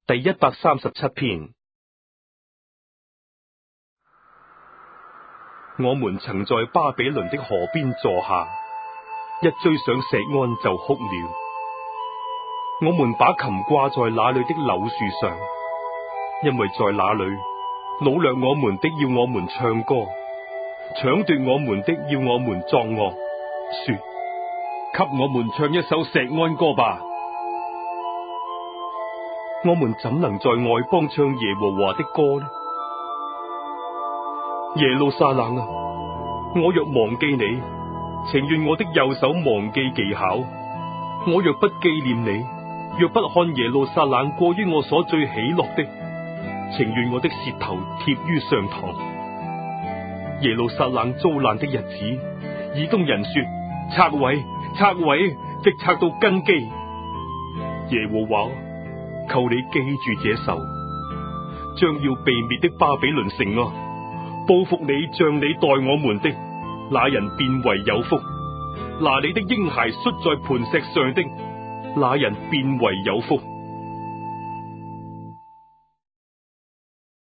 第137篇。我們曾在巴比倫的河邊坐下，一追上錫安就哭了。我們把琴掛在那裏的柳樹上，因為在那裏擄掠我們的要我們唱歌，搶奪我們的要我們作樂，說：給我們唱一首錫安歌吧。我們怎能在外邦唱耶和華的歌呢？耶路撒冷啊，我若忘記你，情願我的右手忘記技巧。我若不紀念你，若不看耶路撒冷過於我所最喜樂的，情願我的舌頭貼於上膛。耶路撒冷遭難的日子，以東人說：拆毀，拆毀，直拆到根基。耶和華，求你記住這仇，將要被滅的巴比倫城啊！報復你像你待我們的那人便為有福，拿你的嬰孩摔在磐石上的那人便為有福。